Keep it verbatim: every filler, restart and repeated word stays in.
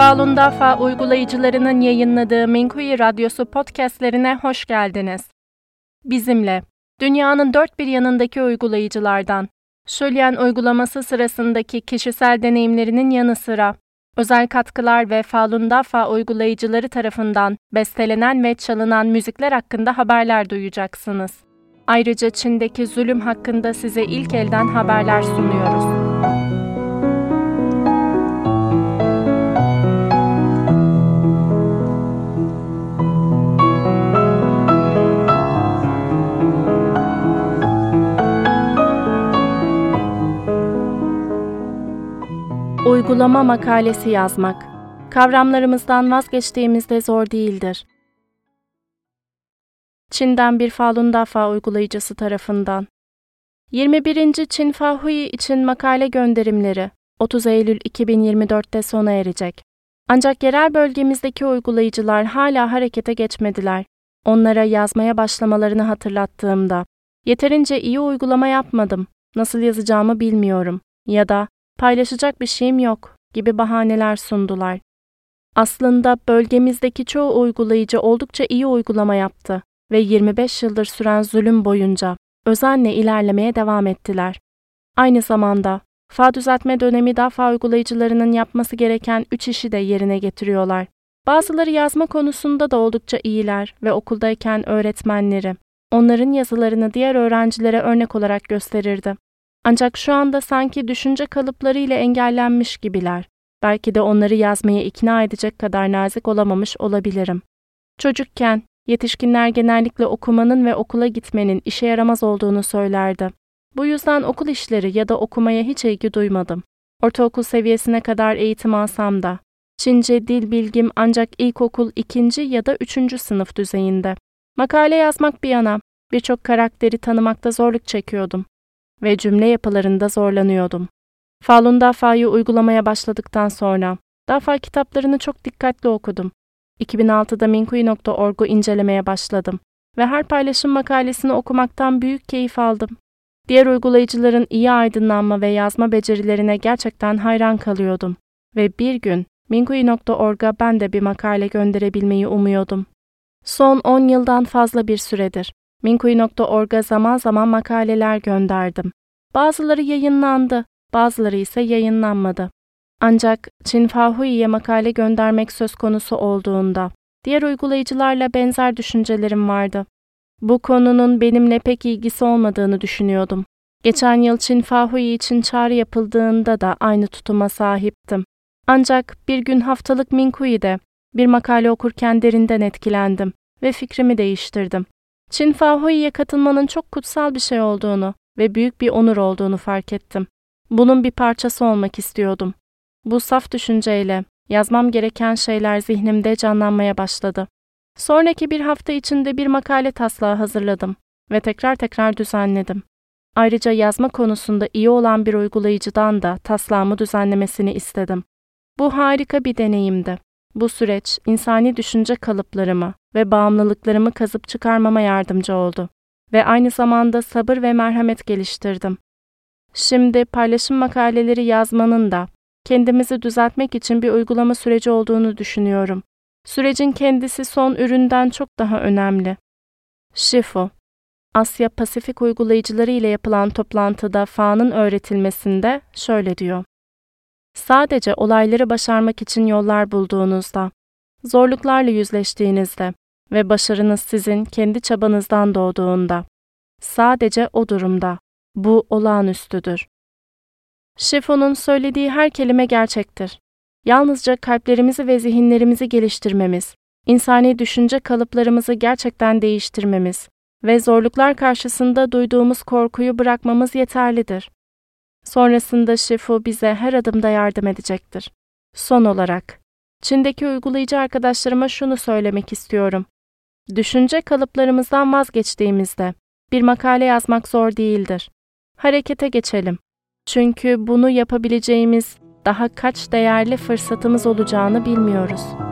Falun Dafa uygulayıcılarının yayınladığı Minkuyi Radyosu podcastlerine hoş geldiniz. Bizimle, dünyanın dört bir yanındaki uygulayıcılardan, Şölyen uygulaması sırasındaki kişisel deneyimlerinin yanı sıra, özel katkılar ve Falun Dafa uygulayıcıları tarafından bestelenen ve çalınan müzikler hakkında haberler duyacaksınız. Ayrıca Çin'deki zulüm hakkında size ilk elden haberler sunuyoruz. Uygulama makalesi yazmak, kavramlarımızdan vazgeçtiğimizde zor değildir. Çin'den bir Falun Dafa uygulayıcısı tarafından. yirmi birinci Çin Fahui için makale gönderimleri otuz Eylül iki bin yirmi dört'te sona erecek. Ancak yerel bölgemizdeki uygulayıcılar hala harekete geçmediler. Onlara yazmaya başlamalarını hatırlattığımda, yeterince iyi uygulama yapmadım, nasıl yazacağımı bilmiyorum ya da paylaşacak bir şeyim yok gibi bahaneler sundular. Aslında bölgemizdeki çoğu uygulayıcı oldukça iyi uygulama yaptı ve yirmi beş yıldır süren zulüm boyunca özenle ilerlemeye devam ettiler. Aynı zamanda Fa düzeltme dönemi Dafa uygulayıcılarının yapması gereken üç işi de yerine getiriyorlar. Bazıları yazma konusunda da oldukça iyiler ve okuldayken öğretmenleri onların yazılarını diğer öğrencilere örnek olarak gösterirdi. Ancak şu anda sanki düşünce kalıplarıyla engellenmiş gibiler. Belki de onları yazmaya ikna edecek kadar nazik olamamış olabilirim. Çocukken yetişkinler genellikle okumanın ve okula gitmenin işe yaramaz olduğunu söylerdi. Bu yüzden okul işleri ya da okumaya hiç ilgi duymadım. Ortaokul seviyesine kadar eğitim alsam da Çince dil bilgim ancak ilkokul ikinci ya da üçüncü sınıf düzeyinde. Makale yazmak bir yana birçok karakteri tanımakta zorluk çekiyordum ve cümle yapılarında zorlanıyordum. Falun Dafa'yı uygulamaya başladıktan sonra Dafa kitaplarını çok dikkatli okudum. iki bin altıda minkuyi nokta org'u incelemeye başladım ve her paylaşım makalesini okumaktan büyük keyif aldım. Diğer uygulayıcıların iyi aydınlanma ve yazma becerilerine gerçekten hayran kalıyordum ve bir gün minkuyi nokta org'a ben de bir makale gönderebilmeyi umuyordum. Son on yıldan fazla bir süredir minkuyi nokta org'a zaman zaman makaleler gönderdim. Bazıları yayınlandı, bazıları ise yayınlanmadı. Ancak Çin Fahui'ye makale göndermek söz konusu olduğunda diğer uygulayıcılarla benzer düşüncelerim vardı. Bu konunun benimle pek ilgisi olmadığını düşünüyordum. Geçen yıl Çin Fahui için çağrı yapıldığında da aynı tutuma sahiptim. Ancak bir gün haftalık Minkuyi'de bir makale okurken derinden etkilendim ve fikrimi değiştirdim. Çin Fahui'ye katılmanın çok kutsal bir şey olduğunu ve büyük bir onur olduğunu fark ettim. Bunun bir parçası olmak istiyordum. Bu saf düşünceyle yazmam gereken şeyler zihnimde canlanmaya başladı. Sonraki bir hafta içinde bir makale taslağı hazırladım ve tekrar tekrar düzenledim. Ayrıca yazma konusunda iyi olan bir uygulayıcıdan da taslağımı düzenlemesini istedim. Bu harika bir deneyimdi. Bu süreç insani düşünce kalıplarımı ve bağımlılıklarımı kazıp çıkarmama yardımcı oldu ve aynı zamanda sabır ve merhamet geliştirdim. Şimdi paylaşım makaleleri yazmanın da kendimizi düzeltmek için bir uygulama süreci olduğunu düşünüyorum. Sürecin kendisi son üründen çok daha önemli. Shifu, Asya Pasifik uygulayıcıları ile yapılan toplantıda Fa'nın öğretilmesinde şöyle diyor. Sadece olayları başarmak için yollar bulduğunuzda, zorluklarla yüzleştiğinizde ve başarınız sizin kendi çabanızdan doğduğunda, sadece o durumda, bu olağanüstüdür. Shifu'nun söylediği her kelime gerçektir. Yalnızca kalplerimizi ve zihinlerimizi geliştirmemiz, insani düşünce kalıplarımızı gerçekten değiştirmemiz ve zorluklar karşısında duyduğumuz korkuyu bırakmamız yeterlidir. Sonrasında Shifu bize her adımda yardım edecektir. Son olarak, Çin'deki uygulayıcı arkadaşlarıma şunu söylemek istiyorum. Düşünce kalıplarımızdan vazgeçtiğimizde bir makale yazmak zor değildir. Harekete geçelim. Çünkü bunu yapabileceğimiz daha kaç değerli fırsatımız olacağını bilmiyoruz.